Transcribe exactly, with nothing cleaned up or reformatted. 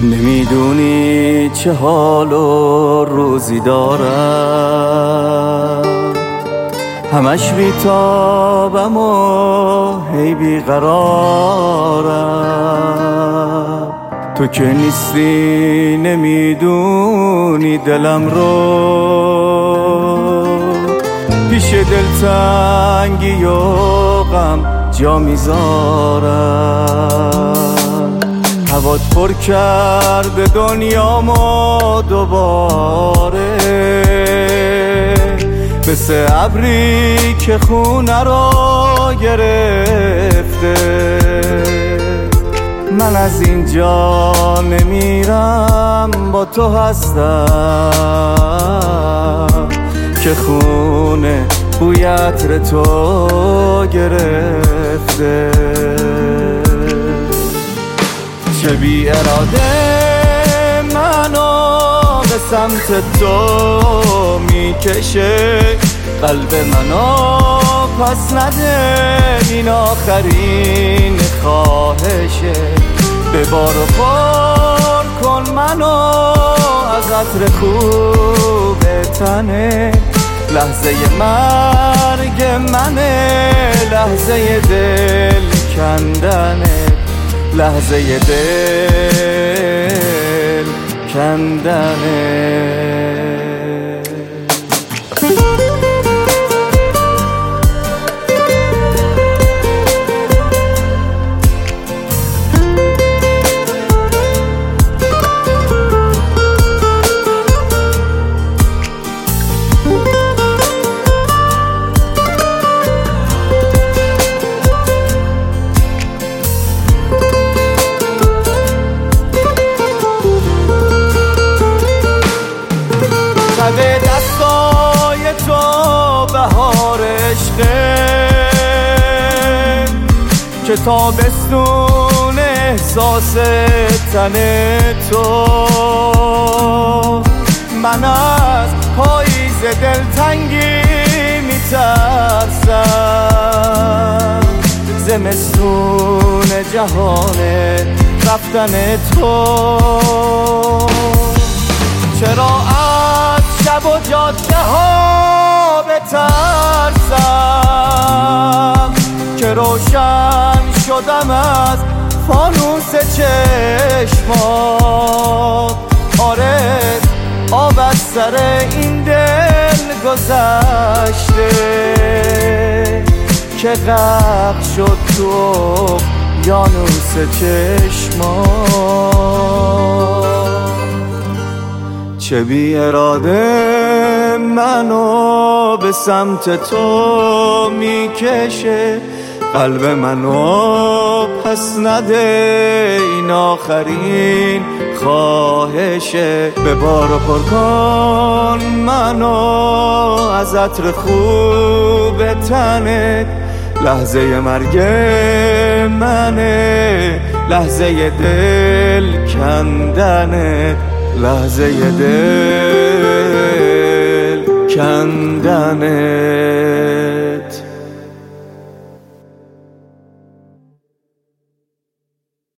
نمیدونی چه حال و روزی دارم، همش بیتابم و هی بیقرارم. تو که نیستی نمیدونی دلم رو، پیش دلتنگی و غم جا میذارم. هوات پر کرده دنیامو دوباره، مثل ابری که خونه رو گرفته. من از اینجا نمیرم، با تو هستم که خونه بوی عطر تو گرفته. چه بی اراده منو به سمت تو میکشه، قلب منو پس نده، این آخرین خواهشه. به بار و پر کن منو از عطر خوب تنه، لحظه مرگ منه، لحظه دل کندنه، لحظه دل کندنه. به دستای تو بهار عشقه، که تابستون احساس تن تو. من از پاییز دلتنگی میترسم، زمستون جهان رفتن تو. چرا شب و جاده ها بترسم، که روشن شدم از فانوس چشمات. آره آب از سر این دل گذشته، که غرق شد تو یانوس چشمات. چه بی اراده منو به سمت تو میکشه، قلب منو پس نده، این آخرین خواهشه. به بار و پر کن منو از عطر خوب تنت، لحظه مرگ منه، لحظه دل کندنت، لحظه دل کندنه.